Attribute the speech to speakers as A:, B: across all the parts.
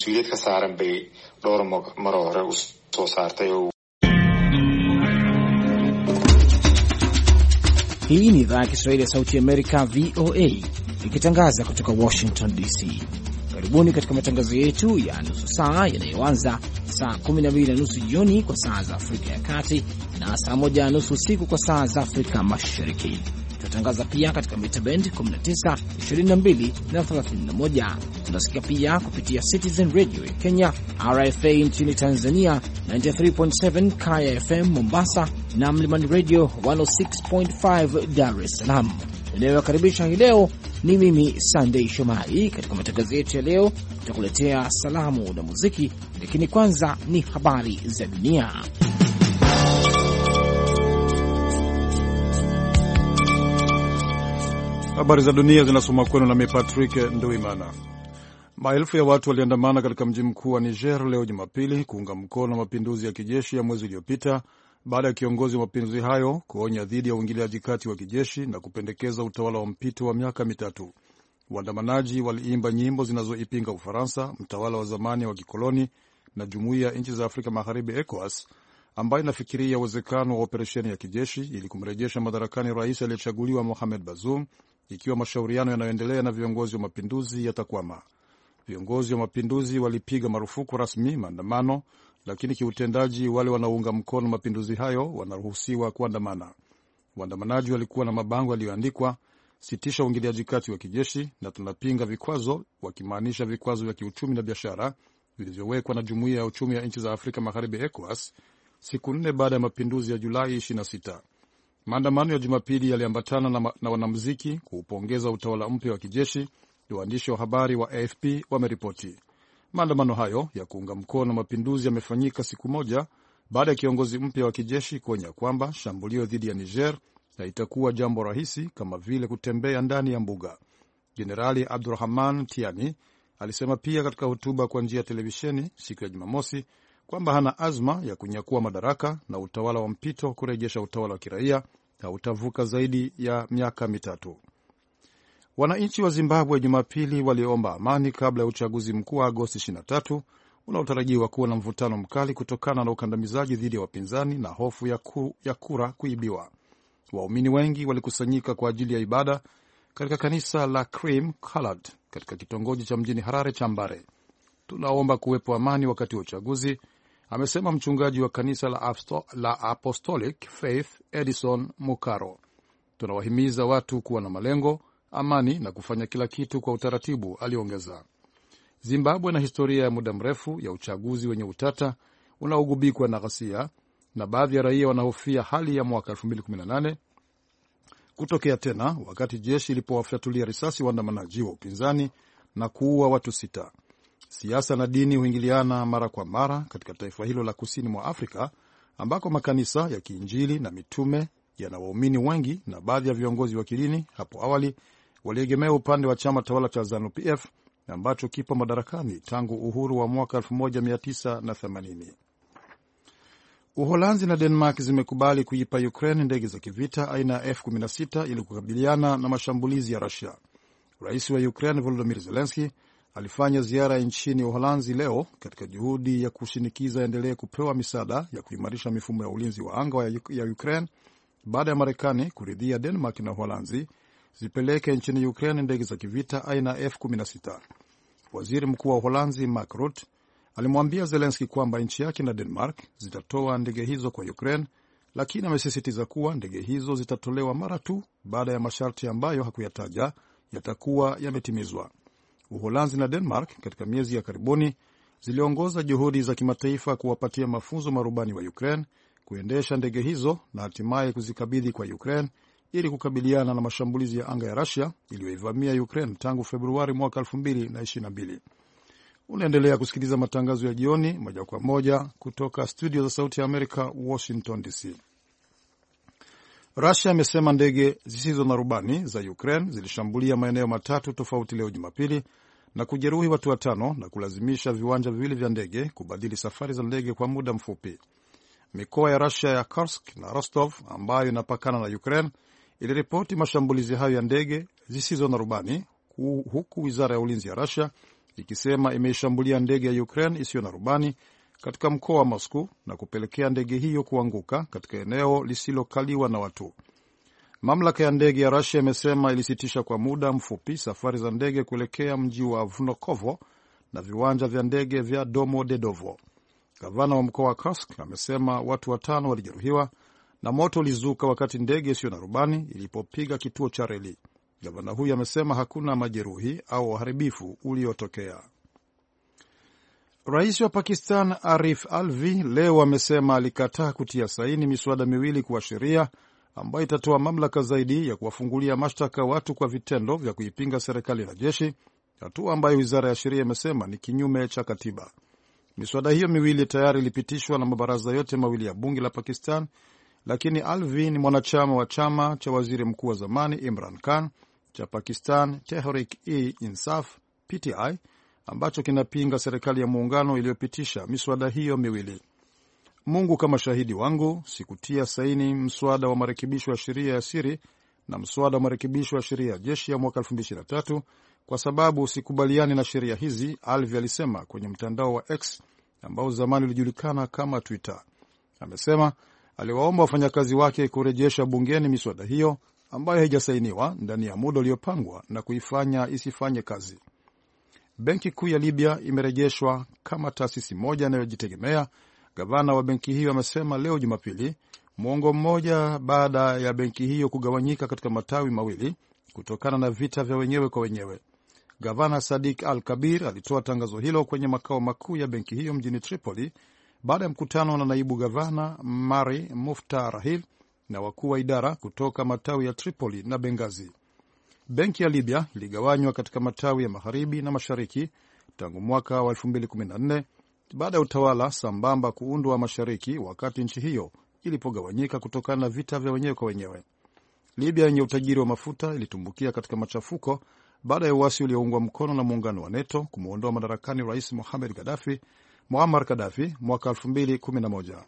A: mas'uuliyad ka saaran bay dhowr mar hore u soo saartay.
B: Hii ni idhaa ya Kiswahili ya Sauti ya Amerika, VOA, ikitangaza kutoka Washington DC. Karibuni katika matangazo yetu ya nusu saa yanayoanza saa 12:30 jioni kwa saa za Afrika ya Kati na saa 1:30 usiku kwa saa za Afrika Mashariki. Tunatangaza pia katika mita band 19, 22 na 31. Tunasikia pia kupitia Citizen Radio ya Kenya, RFA nchini Tanzania, 93.7 Kaya FM Mombasa na Mlimani Radio 106.5 Dar es Salaam. Ninayowakaribisha hii leo ni mimi Sunday Shomari. Katika matangazo yetu ya leo tutakuletea salamu na muziki, lakini kwanza ni habari za dunia.
C: Habari za dunia zinasoma kwenu na mimi Patrick Nduimana. Maelfu ya watu waliandamana katika mji mkuu wa Niger leo Jumapili kuunga mkono mapinduzi ya kijeshi ya mwezi uliopita baada ya kiongozi wa mapinduzi hayo kuonya dhidi ya uingiliaji kati wa kijeshi na kupendekeza utawala wa mpito wa miaka mitatu. Waandamanaji waliimba nyimbo zinazoipinga Ufaransa, mtawala wa zamani wa kikoloni, na Jumuiya ya Nchi za Afrika Magharibi ECOWAS, ambayo inafikiria uwezekano wa operesheni ya kijeshi ili kumrejesha madarakani rais aliyechaguliwa Mohamed Bazoum ikiwa mashauriano yanayoendelea na viongozi wa mapinduzi yatakwama. Viongozi wa mapinduzi walipiga marufuku rasmi maandamano, lakini kiutendaji wale wanaounga mkono mapinduzi hayo wanaruhusiwa kuandamana. Waandamanaji walikuwa na mabango yaliyoandikwa sitisha uingiliaji kati wa kijeshi na tunapinga vikwazo, wakimaanisha vikwazo vya kiuchumi na biashara vilivyowekwa na Jumuiya ya Uchumi ya Nchi za Afrika Magharibi ECOWAS siku 4 baada ya mapinduzi ya Julai 26. Maandamano ya Jumapili yaliambatana na wanamuziki kuupongeza utawala mpya wa kijeshi, waandishi wa habari wa AFP wameripoti. Maandamano hayo ya kuunga mkono mapinduzi yamefanyika siku moja baada ya kiongozi mpya wa kijeshi kuonya kwamba shambulio dhidi ya Niger haitakuwa jambo rahisi kama vile kutembea ndani ya mbuga. Jenerali Abdurrahman Tiani alisema pia katika hotuba kwa njia ya televisheni siku ya Jumamosi kwamba hana azma ya kunyakua madaraka na utawala wa mpito kurejesha utawala wa kiraia hautavuka zaidi ya miaka mitatu. Wananchi wa Zimbabwe Jumapili waliomba amani kabla ya uchaguzi mkuu wa Agosti 23 unaotarajiwa kuwa na mvutano mkali kutokana na ukandamizaji dhidi ya wapinzani na hofu ya kura kuibiwa. Waumini wengi walikusanyika kwa ajili ya ibada katika kanisa la Cream Colored katika kitongoji cha mjini Harare cha Mbare. Tunaomba kuwepo amani wakati wa uchaguzi, amesema mchungaji wa kanisa la Apostolic Faith Edison Mukaro. Tunawahimiza watu kuwa na malengo, amani na kufanya kila kitu kwa utaratibu, aliongeza. Zimbabwe na historia ya muda mrefu ya uchaguzi wenye utata unaogubikwa na ghasia, na baadhi ya raia wanahofia hali ya mwaka 2018 kutokea tena wakati jeshi ilipowafyatulia risasi waandamanaji wa upinzani na kuua watu 6. Siasa na dini huingiliana mara kwa mara katika taifa hilo la kusini mwa Afrika ambako makanisa ya Kiinjili na mitume yana waumini wengi, na baadhi ya viongozi wa kidini hapo awali waliegemea upande wa chama tawala cha ZANU-PF ambacho kipo madarakani tangu uhuru wa mwaka 1980. Uholanzi na Denmark zimekubali kuipa Ukraine ndege za kivita aina ya F-16 ili kukabiliana na mashambulizi ya Russia. Rais wa Ukraine Volodymyr Zelensky alifanya ziara nchini Uholanzi leo katika juhudi ya kushinikiza endelee kupewa misaada ya kuimarisha mifumo ya ulinzi wa anga ya Ukraine baada ya Marekani kuridhia Denmark na Uholanzi zipeleke nchini Ukraine ndege za kivita aina F-16. Waziri Mkuu wa Uholanzi Mark Rutte alimwambia Zelensky kwamba nchi yake na Denmark zitatoa ndege hizo kwa Ukraine, lakini amesisitiza kuwa ndege hizo zitatolewa mara tu baada ya masharti ambayo hakuyataja yatakuwa yametimizwa. Uholanzi na Denmark katika miezi ya karibuni ziliongoza juhudi za kimataifa kuwapatia mafunzo marubani wa Ukraine kuendesha ndege hizo na hatimaye kuzikabidhi kwa Ukraine ili kukabiliana na mashambulizi ya anga ya Russia iliyoivamia Ukraine tangu Februari mwaka 2022. Unaendelea kusikiliza matangazo ya jioni moja kwa moja kutoka studio za Sauti ya Amerika, Washington DC. Russia imesema ndege zisizo na rubani za Ukraine zilishambulia maeneo matatu tofauti leo Jumapili na kujeruhi watu 5 na kulazimisha viwanja viwili vya ndege kubadili safari za ndege kwa muda mfupi. Mikoa ya Russia ya Kursk na Rostov ambayo inapakana na Ukraine iliripoti mashambulizi hayo ya ndege zisizo na rubani, huku wizara ya ulinzi ya Russia ikisema imeishambulia ndege ya Ukraine isiyo na rubani katika mkoa wa Moscow na kupelekea ndege hiyo kuanguka katika eneo lisilokaliwa na watu. Mamlaka ya ndege ya Russia imesema ilisitisha kwa muda mfupi safari za ndege kuelekea mji wa Vnukovo na viwanja vya ndege vya Domodedovo. Gavana wa mkoa wa Kursk amesema watu 5 walijeruhiwa na moto ulizuka wakati ndege isiyo na rubani ilipopiga kituo cha reli. Gavana huyu amesema hakuna majeruhi au uharibifu uliotokea. Rais wa Pakistan Arif Alvi leo amesema alikataa kutia saini miswada miwili kwa sheria ambayo itatoa mamlaka zaidi ya kuwafungulia mashtaka watu kwa vitendo vya kuipinga serikali na jeshi, hatua ambayo wizara ya sheria imesema ni kinyume cha katiba. Miswada hiyo miwili tayari ilipitishwa na mabaraza yote mawili ya bunge la Pakistan, lakini Alvi ni mwanachama wa chama cha waziri mkuu wa zamani Imran Khan cha Pakistan Tehreek-e-Insaf PTI ambacho kinapinga serikali ya muungano iliyopitisha miswada hiyo miwili. Mungu kama shahidi wangu, sikutia saini mswada wa marekebisho ya sheria ya siri na mswada wa marekebisho ya sheria ya jeshi ya mwaka 2023 kwa sababu sikubaliani na sheria hizi, Alvi alisema kwenye mtandao wa X ambao zamani ulijulikana kama Twitter. Amesema aliwaomba wafanyakazi wake kurejesha bungeni miswada hiyo ambayo haijasainiwa ndani ya muda uliopangwa na kuifanya isifanye kazi. Benki kuu ya Libya imerejeshwa kama taasisi moja inayojitegemea, gavana wa benki hiyo amesema leo Jumapili, mwongo mmoja baada ya benki hiyo kugawanyika katika matawi mawili kutokana na vita vya wenyewe kwa wenyewe. Gavana Sadik Al-Kabir alitoa tangazo hilo kwenye makao makuu ya benki hiyo mjini Tripoli baada ya mkutano na naibu gavana Mari Mufta Rahil na wakuu wa idara kutoka matawi ya Tripoli na Benghazi. Benki ya Libya iligawanywa katika matawi ya magharibi na mashariki tangu mwaka wa 2014 baada ya utawala sambamba kuundwa mashariki wakati nchi hiyo ilipogawanyika kutokana na vita vya wenyewe kwa wenyewe. Libya yenye utajiri wa mafuta ilitumbukia katika machafuko baada ya uasi ulioungwa mkono na muungano wa NATO kumuondoa madarakani Rais Muammar Gaddafi mwaka 2011.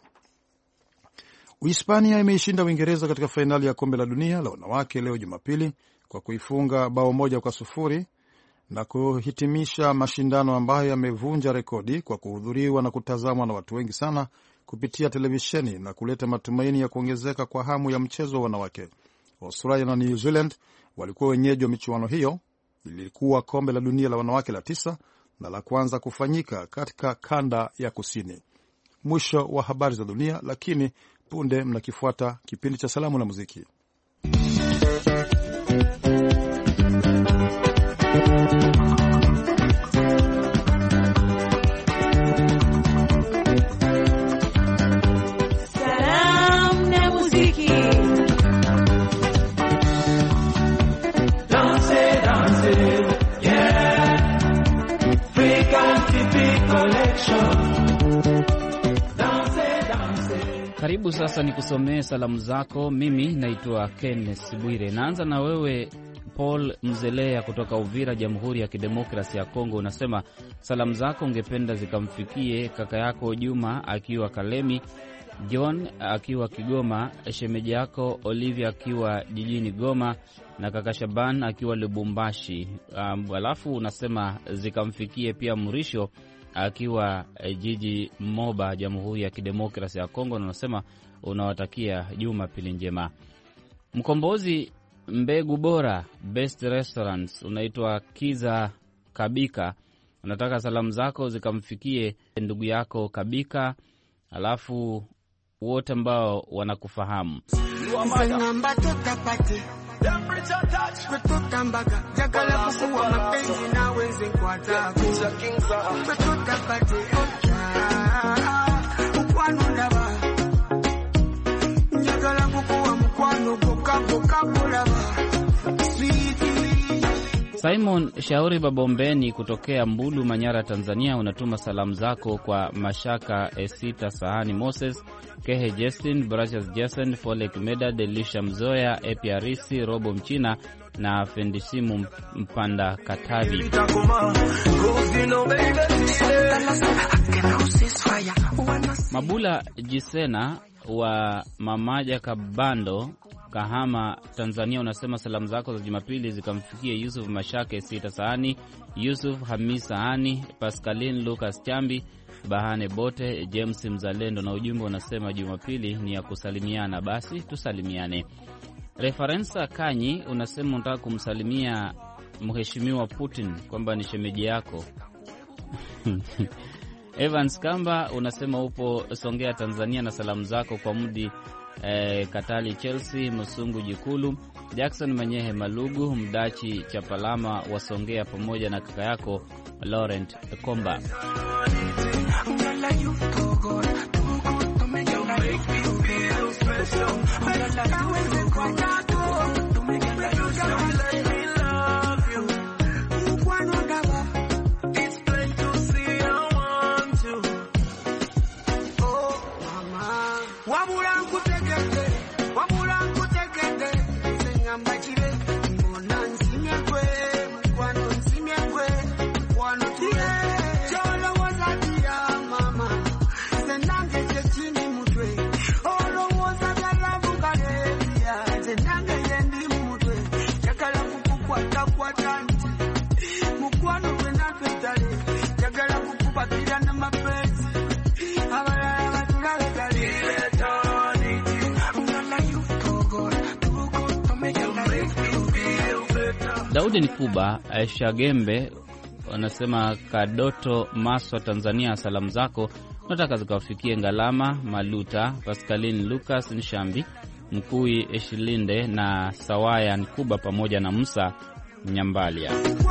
C: Uhispania imeishinda Uingereza katika fainali ya kombe la dunia la wanawake leo Jumapili kwa kuifunga bao 1-0 na kuhitimisha mashindano ambayo yamevunja rekodi kwa kuhudhuriwa na kutazamwa na watu wengi sana kupitia televisheni na kuleta matumaini ya kuongezeka kwa hamu ya mchezo wa wanawake. Australia na New Zealand walikuwa wenyeji wa michuano hiyo. Ilikuwa kombe la dunia la wanawake la 9 na la kwanza kufanyika katika kanda ya kusini. Mwisho wa habari za dunia, lakini punde mnakifuata kipindi cha salamu na muziki.
D: Karibu sasa ni kusomea salamu zako. Mimi naitwa Kenneth Bwire. Naanza na wewe Paul Mzelea kutoka Uvira, Jamhuri ya Kidemokrasia ya Kongo. Unasema salamu zako ungependa zikamfikie kaka yako Juma akiwa Kalemi, John akiwa Kigoma, shemeji yako Olivia akiwa jijini Goma na kaka Shaban akiwa Lubumbashi. Alafu unasema zikamfikie pia Murisho akiwa jiji Moba, Jamhuri ya Kidemokrasia ya Kongo, na unasema unawatakia Jumapili njema. Mkombozi Mbegu Bora Best Restaurants, unaitwa Kiza Kabika, unataka salamu zako zikamfikie ndugu yako Kabika, alafu wote ambao wanakufahamu. Simon Shauri Babombeni kutokea Mbulu, Manyara, Tanzania, unatuma salamu zako kwa Mashaka Esita Sahani Moses, Kehe Justin, Brachas Jason, Folek Meda, Delisha Mzoya, Epiarisi, Robo Mchina na Fendisimu Mpanda Katavi. Mabula Jisena wa Mamaja Kabando Kahama, Tanzania, unasema salamu zako za Jumapili zikamfikie Yusuf Mashake Sita Sahani, Yusuf Hamis Sahani, Pascaline Lucas Chambi, Bahane Bote, James Mzalendo, na ujumbe unasema Jumapili ni ya kusalimiana, basi tusalimiane. Referensa Kanyi unasema unataka kumsalimia Mheshimiwa Putin kwamba ni shemeji yako. Evans Kamba unasema upo Songea, Tanzania, na salamu zako kwa Mudi Katali Chelsea, Musungu Jikulu, Jackson Manyehe Malugu, Mdachi Chapalama wa Songea, pamoja na kaka yako Laurent Komba. Daudi Nikuba Shagembe wanasema Kadoto Maswa, Tanzania, salamu zako nataka zikawafikie Ngalama Maluta, Pascaline Lucas Nshambi, Mkui Eshilinde na Sawaya Nikuba pamoja na Musa Nyambalia.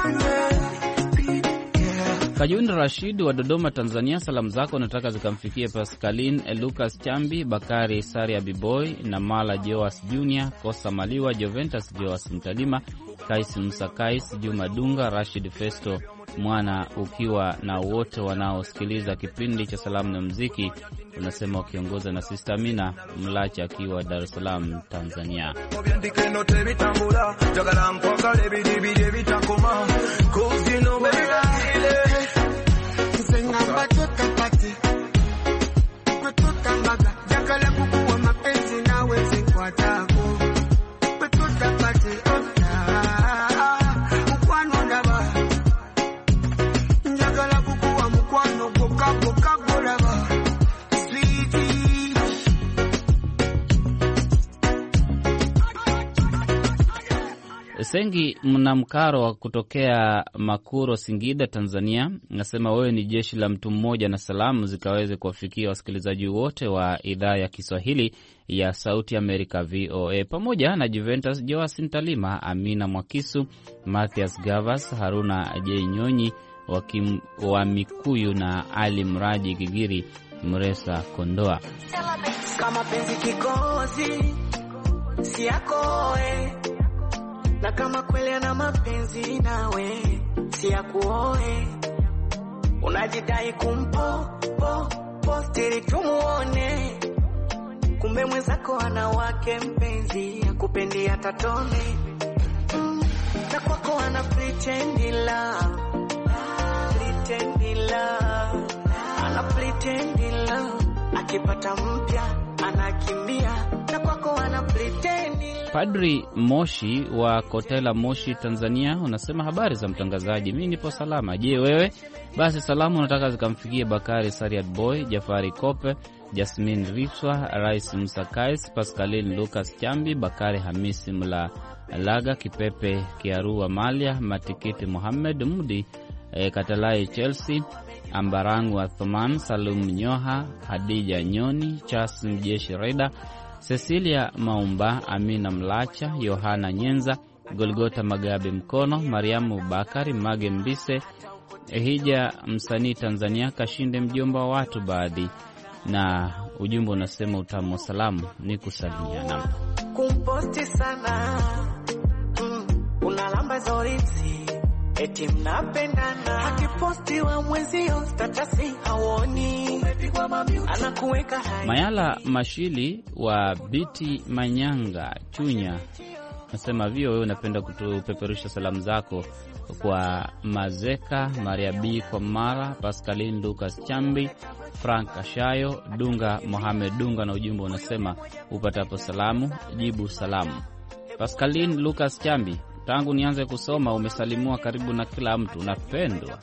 D: Kajunda Rashid wa Dodoma, Tanzania, salamu zako nataka zikamfikie Pascaline Lucas Chambi, Bakari Saria Biboy na Mala Joas Junior, Kosa Maliwa, Joventus Joas Mtalima, Kais Musa Kais, Juma Dunga, Rashid Festo Mwana, ukiwa na wote wanaosikiliza kipindi cha salamu na muziki, unasema wakiongoza na Sister Mina Mlacha akiwa Dar es Salaam, Tanzania. Sengi Mnamkaro wa kutokea Makuro, Singida, Tanzania, nasema wewe ni jeshi la mtu mmoja na salamu zikaweze kuwafikia wasikilizaji wote wa idhaa ya Kiswahili ya Sauti Amerika VOA, pamoja na Juventus Joas Ntalima, Amina Mwakisu, Mathias Gavas, Haruna J. Nyonyi wa Mikuyu na Ali Mraji Gigiri Mresa Kondoa.
E: Kama penzi kikozi si yakoe, na kama kweli ana mapenzi nawe si ya kuoe, unajidai postiri tumuone, kumbe mwenzako ana wake mpenzi akupendi hata tone, na kwako ana pretend love, ana pretend love, akipata mpya anakimbia, na kwako ana pretend.
D: Padri Moshi wa Kotela, Moshi, Tanzania, unasema habari za mtangazaji, mimi nipo salama. Je, wewe? Basi salamu nataka zikamfikie Bakari Sariat Boy, Jafari Kope, Jasmine Ripswa, Rais Msakais, Pascaline Lucas Chambi, Bakari Hamisi Mla Laga, Kipepe Kiarua Malia, Matikiti Muhammad Mudi, Katalai Chelsea, Ambarangu Athuman, Salum Nyoha, Hadija Nyoni, Charles Mjeshi Reda, Cecilia Maumba, Amina Mlacha, Yohana Nyenza, Golgota Magabe Mkono, Mariamu Bakari, Mage Mbise, Hija msanii Tanzania, Kashinde mjomba wa watu baadhi, na ujumbe unasema utamu wa salamu ni kusalimiana.
E: Kumposti sana, unalamba zoriti, eti mnapendana, akiposti wa mwezio statasi hawoni, anakuweka hai.
D: Mayala Mashili wa Biti Manyanga, Chunya, Nasema VOA unapenda kutupeperusha salamu zako kwa Mazeka, Maria B kwa Mara, Pascaline Lucas Chambi, Frank Ashayo, Dunga Mohamed Dunga, na ujumbe unasema upatapo salamu jibu salamu. Pascaline Lucas Chambi, tangu nianze kusoma umesalimua karibu na kila mtu, unapendwa.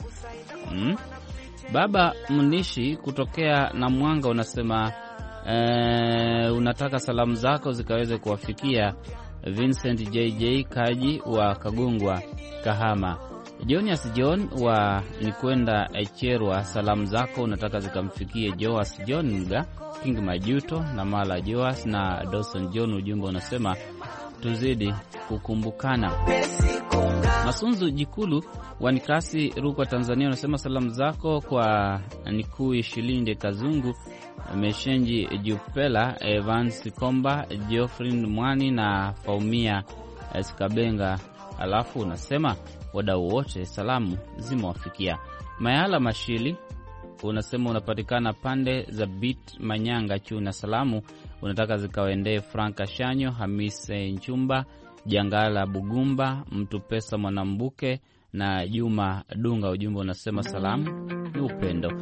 D: Baba Munishi kutokea na Mwanga unasema unataka salamu zako zikaweze kuwafikia Vincent JJ Kaji wa Kagungwa Kahama, Jonius John wa Nikwenda Echerwa, salamu zako unataka zikamfikie Joas John Mga, King Majuto na Mala Joas na Dawson John. Ujumbe unasema tuzidi kukumbukana. Masunzu Jikulu wa Nikasi Rukwa Tanzania unasema salamu zako kwa Nikui Shilinde Kazungu, Meshenji Jupela, Evans Komba, Geoffrey Mwani na Faumia Skabenga. Alafu unasema wadau wote salamu zimewafikia. Mayala Mashili unasema unapatikana pande za Bit Manyanga Chuna, salamu unataka zikawaendee Franka Shanyo, Hamise Nchumba, Jangala Bugumba, Mtu Pesa Mwanambuke na Juma Dunga. Ujumbe unasema salamu ni upendo.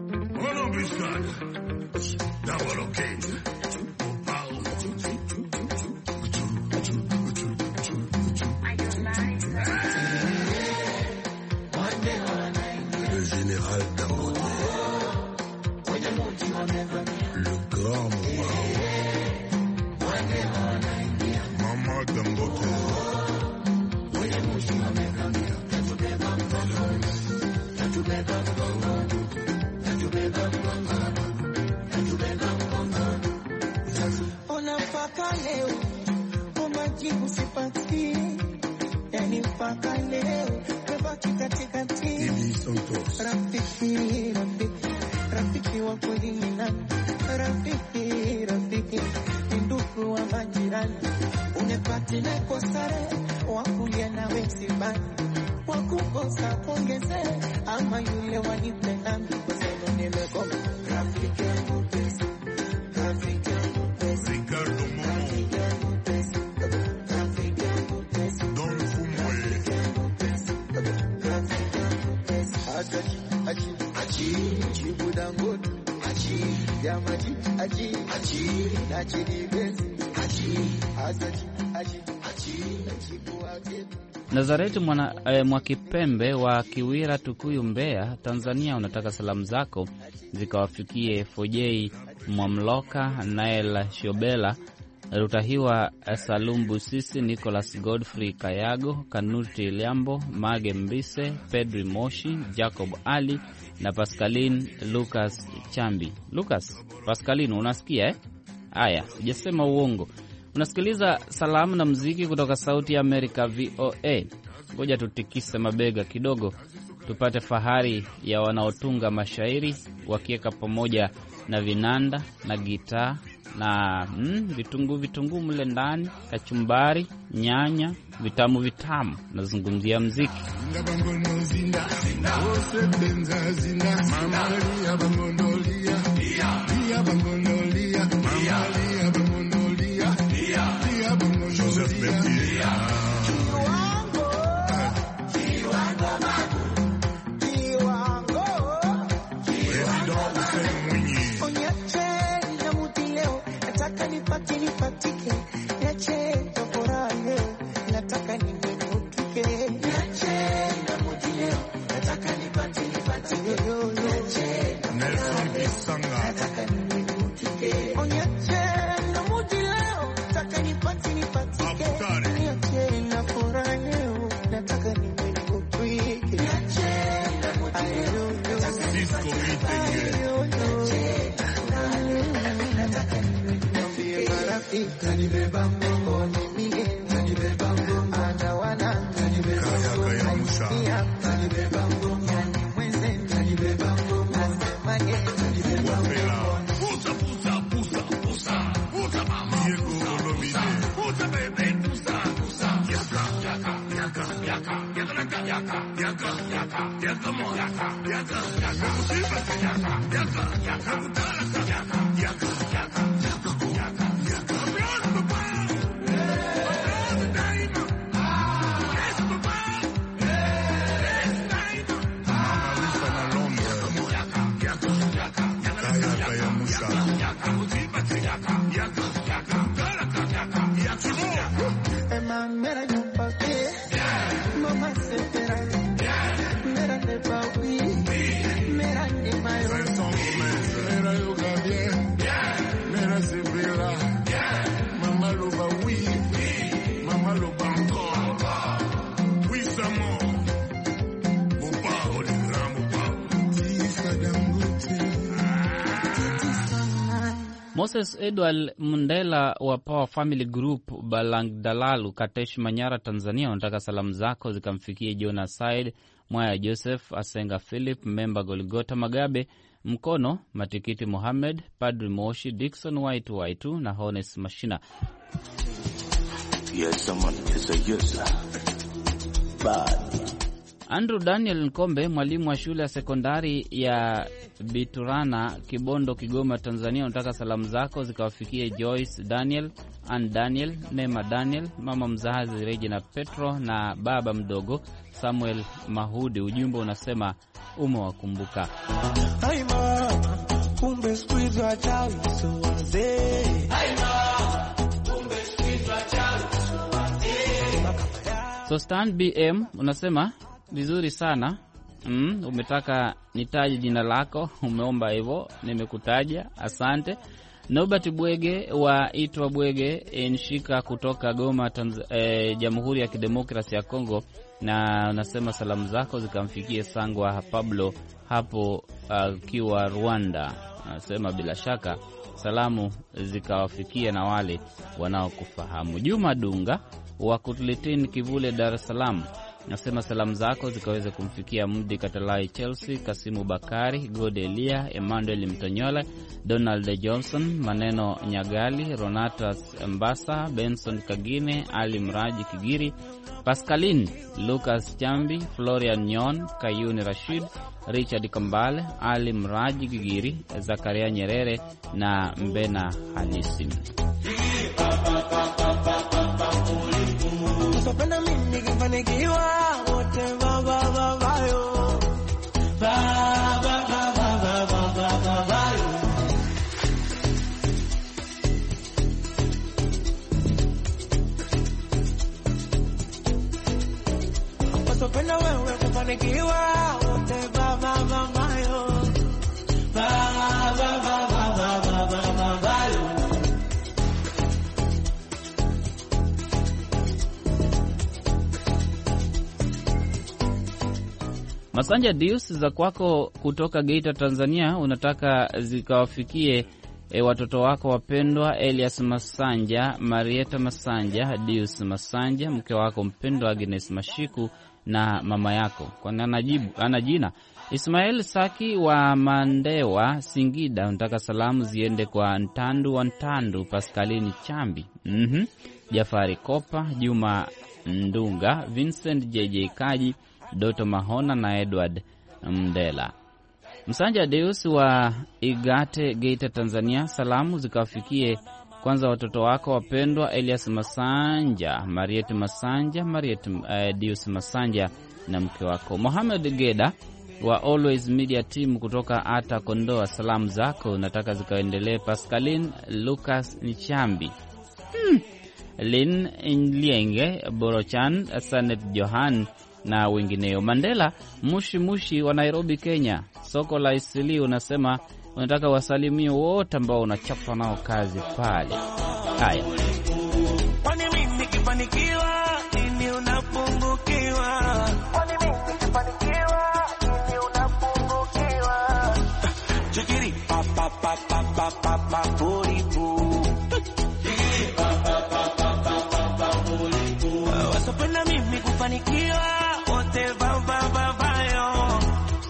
E: Rafiki wa kweli ni nani? Rafiki ndugu wa majirani, unepati na kosare wakulia na wesibani, wakukosa kuongeze ama yule wanipenda kwa sababu nimekoma. Rafiki yangu pesa, rafiki yangu pesa, Ricardo Momo, rafiki yangu pesa, Don Fumwe, rafiki yangu pesa, achi chibu dangote, achi yamaji, achi nachini bezi, achi chibu wake.
D: Nazareti Mwakipembe wa Kiwira, Tukuyu, Mbeya, Tanzania unataka salamu zako zikawafikie Fojei Mwamloka, Nael Shobela, Rutahiwa Salumbu Sisi, Nicholas Godfrey Kayago, Kanuti Liambo, Mage Mbise, Pedri Moshi, Jacob Ali na Pascaline Lucas Chambi. Lucas, Pascaline unasikia Haya, sijasema uongo. Unasikiliza salamu na muziki kutoka Sauti ya Amerika VOA. Ngoja tutikise mabega kidogo tupate fahari ya wanaotunga mashairi wakiweka pamoja na vinanda na gitaa na vitunguu mle ndani, kachumbari, nyanya, vitamu. Nazungumzia muziki. Moses Edward Mundela wa Power Family Group Balangdalalu, Katesh, Manyara, Tanzania, unataka salamu zako zikamfikie Jonas Said, Mwaya Joseph, Asenga Philip, Memba Goligota Magabe, Mkono Matikiti Mohamed, Padri Moshi, Dickson White Waitu na Honest Mashina. Yes, Andrew Daniel Nkombe, mwalimu wa shule ya sekondari ya Biturana, Kibondo, Kigoma, Tanzania, unataka salamu zako zikawafikie Joyce Daniel, Ann Daniel, Nema Daniel, mama mzazi Regina Petro na baba mdogo Samuel Mahudi. Ujumbe unasema umewakumbuka. So Stan BM unasema vizuri sana. Umetaka nitaje jina lako, umeomba hivyo, nimekutaja, asante. Nobert Bwege wa Itwa Bwege Nshika kutoka Goma, Jamhuri ya Kidemokrasia ya Kongo, na unasema salamu zako zikamfikie Sangwa Pablo hapo kiwa Rwanda. Anasema bila shaka salamu zikawafikia na wale wanaokufahamu. Juma Dunga wa Kutuletini Kivule, Dar es Salaam, nasema salamu zako zikaweze kumfikia Mudi Katalai Chelsea, Kasimu Bakari, Gode Elia, Emmanuel Mtonyola, Donald Johnson, Maneno Nyagali, Ronatas Mbasa, Benson Kagine, Ali Mraji Kigiri, Pascaline Lucas Chambi, Florian Nyon, Kayuni Rashid, Richard Kambale, Ali Mraji Kigiri, Zakaria Nyerere na Mbena Halisi. Sopenda mimi kifanikiwa wote baba baba yo baba baba baba baba yo. Sopenda wewe kufanikiwa wote baba baba yo baba baba baba baba yo. Masanja Dius za kwako kutoka Geita, Tanzania, unataka zikawafikie watoto wako wapendwa Elias Masanja, Marieta Masanja, Dius Masanja, mke wako mpendwa Agnes Mashiku na mama yako. Kwa ana jina Ismail Saki wa Mandewa, Singida, unataka salamu ziende kwa Ntandu wa Ntandu, Pascalini Chambi, Jafari Kopa, Juma Ndunga, Vincent JJ Kaji, Doto Mahona na Edward Mdela. Msanja Deus wa Igate, Geita, Tanzania, salamu zikawafikie kwanza watoto wako wapendwa Elias Masanja, Mariet Masanja, Deus Masanja na mke wako. Mohamed Geda wa Always Media Team kutoka Ata Kondoa, salamu zako nataka zikaendelee Pascaline Lucas Nchambi, Lin Nlienge, Borochan, Sanet Johan na wengineo. Mandela Mushi wa Nairobi, Kenya, soko la Isili, unasema unataka wasalimie wote ambao unachapa nao kazi pale. Haya. Kwani mimi nikifanikiwa nini unapungukiwa? Kwani mimi nikifanikiwa nini unapungukiwa? Chukiri pa pa pa pa pa pa pa poripo. Wasopenda mimi kufanikiwa wote baba baba yo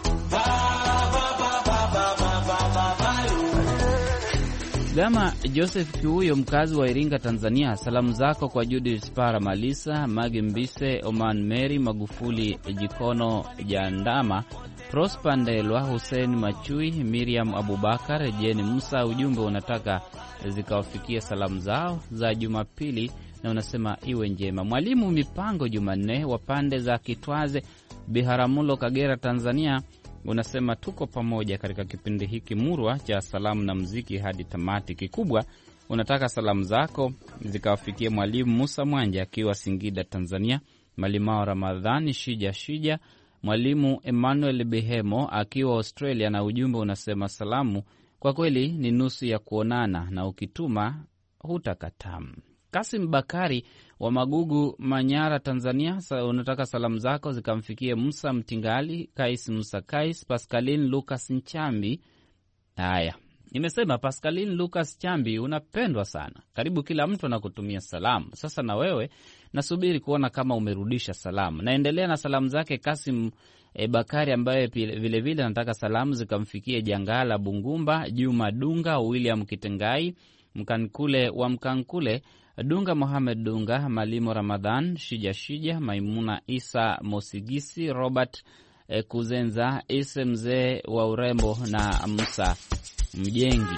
D: baba baba baba baba yo. Gama Joseph Kiuyo, mkazi wa Iringa, Tanzania, salamu zako kwa Judith Spara Malisa, Magi Mbise, Oman Mary, Magufuli Jikono Jandama, Prosper Ndelwa, Hussein Machui, Miriam Abubakar, Jeni Musa. Ujumbe unataka zikawafikia salamu zao za Jumapili na unasema iwe njema. Mwalimu Mipango Jumanne wa pande za Kitwaze, Biharamulo, Kagera, Tanzania, unasema tuko pamoja katika kipindi hiki murwa cha salamu na muziki hadi tamati. Kikubwa unataka salamu zako zikawafikia Mwalimu Musa Mwanja akiwa Singida, Tanzania, Malimao Ramadhani Shija, Mwalimu Emmanuel Bihemo akiwa Australia, na ujumbe unasema salamu kwa kweli ni nusu ya kuonana na ukituma hutakataa. Kasim Bakari wa Magugu, Manyara, Tanzania, unataka salamu zako zikamfikie Musa Mtingali, Kais Musa Kais, Pascaline Lucas Nchambi. Haya, Nimesema Pascaline Lucas Chambi, unapendwa sana, karibu kila mtu anakutumia salamu. Sasa na wewe nasubiri kuona kama umerudisha salamu. Naendelea na salamu zake Kasim Bakari, ambaye vilevile nataka salamu zikamfikie Jangala Bungumba, Juma Dunga, William Kitengai, Mkankule wa Mkankule, Dunga Mohamed Dunga, Malimo Ramadhan, Shija, Maimuna Isa Mosigisi, Robert Kuzenza, Ise mzee wa urembo na Musa Mjengi.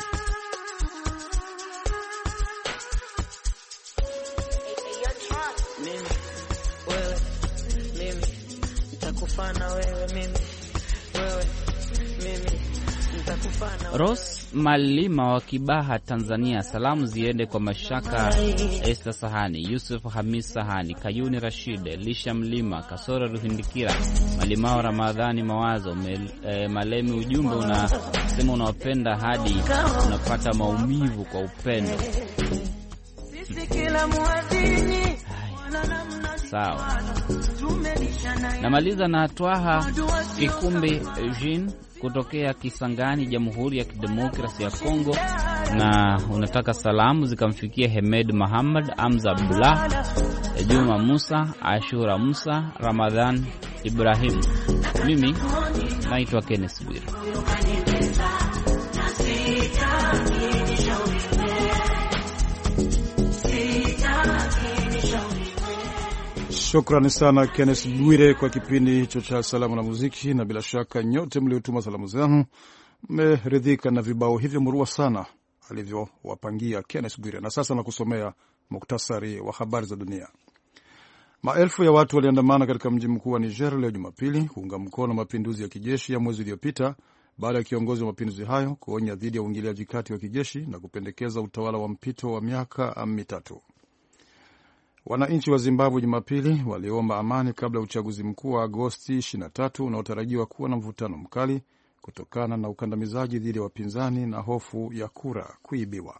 D: Ros Malima wa Kibaha, Tanzania, salamu ziende kwa Mashaka Esther Sahani, Yusuf Hamis Sahani, Kayuni Rashid, Lisha Mlima, Kasora Ruhindikira, Malimao Ramadhani Mawazo, Malemi. Ujumbe unasema unawapenda hadi unapata maumivu kwa upendo. Sawa. Namaliza na Twaha Kikumbi Jean kutokea Kisangani, Jamhuri ya Kidemokrasia ya Kongo, na unataka salamu zikamfikia Hemed Muhammad, Amza Abdullah, Juma Musa, Ashura Musa, Ramadhan Ibrahim. Mimi naitwa Kenneth Bwire.
C: Shukrani sana Kenneth Bwire kwa kipindi hicho cha salamu na muziki, na bila shaka nyote mliotuma salamu zenu mmeridhika na vibao hivyo murua sana alivyowapangia Kenneth Bwire. Na sasa nakusomea muktasari wa habari za dunia. Maelfu ya watu waliandamana katika mji mkuu wa Niger leo Jumapili kuunga mkono mapinduzi ya kijeshi ya mwezi uliopita baada ya kiongozi wa mapinduzi hayo kuonya dhidi ya uingiliaji kati wa kijeshi na kupendekeza utawala wa mpito wa miaka mitatu. Wananchi wa Zimbabwe Jumapili waliomba amani kabla ya uchaguzi mkuu wa Agosti 23 unaotarajiwa kuwa na mvutano mkali kutokana na ukandamizaji dhidi ya wapinzani na hofu ya kura kuibiwa.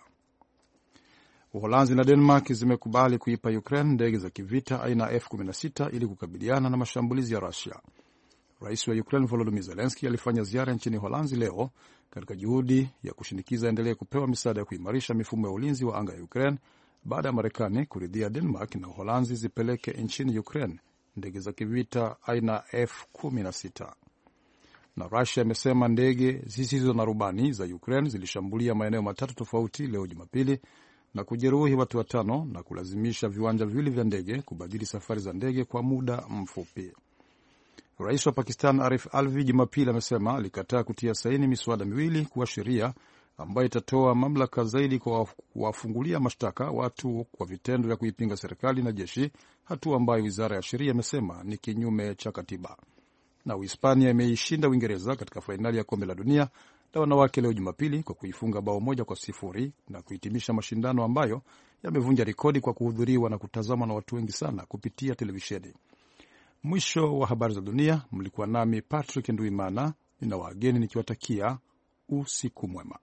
C: Uholanzi na Denmark zimekubali kuipa Ukraine ndege za kivita aina F-16 ili kukabiliana na mashambulizi ya Russia. Rais wa Ukraine Volodymyr Zelensky alifanya ziara nchini Uholanzi leo katika juhudi ya kushinikiza endelee kupewa misaada ya kuimarisha mifumo ya ulinzi wa anga ya Ukraine baada ya Marekani kuridhia Denmark na Uholanzi zipeleke nchini Ukraine ndege za kivita aina F-16. Na Russia imesema ndege zisizo na rubani za Ukraine zilishambulia maeneo matatu tofauti leo Jumapili na kujeruhi watu 5 na kulazimisha viwanja viwili vya ndege kubadili safari za ndege kwa muda mfupi. Rais wa Pakistan Arif Alvi Jumapili amesema alikataa kutia saini miswada miwili kuwa sheria ambayo itatoa mamlaka zaidi kwa kuwafungulia mashtaka watu kwa vitendo vya kuipinga serikali na jeshi, hatua ambayo wizara ya sheria imesema ni kinyume cha katiba. Na Uhispania imeishinda Uingereza katika fainali ya kombe la dunia la wanawake leo Jumapili kwa kuifunga 1-0 na kuhitimisha mashindano ambayo yamevunja rekodi kwa kuhudhuriwa na kutazamwa na watu wengi sana kupitia televisheni. Mwisho wa habari za dunia. Mlikuwa nami Patrick Nduimana, nina wageni nikiwatakia usiku mwema.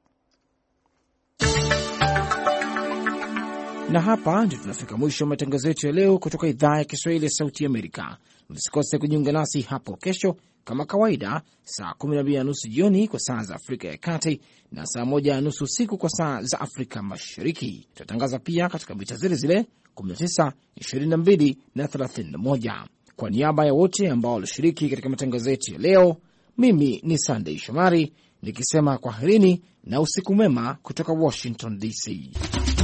B: Na hapa ndio tunafika mwisho wa matangazo yetu ya leo kutoka idhaa ya Kiswahili ya Sauti Amerika. Msikose kujiunga nasi hapo kesho kama kawaida, saa 12:30 jioni kwa saa za Afrika ya Kati na saa 1:30 usiku kwa saa za Afrika Mashariki. Tutatangaza pia katika mita zile zile 19, 22 na 31. Kwa niaba ya wote ambao walishiriki katika matangazo yetu ya leo, mimi ni Sunday Shomari nikisema kwaherini na usiku mwema kutoka Washington DC.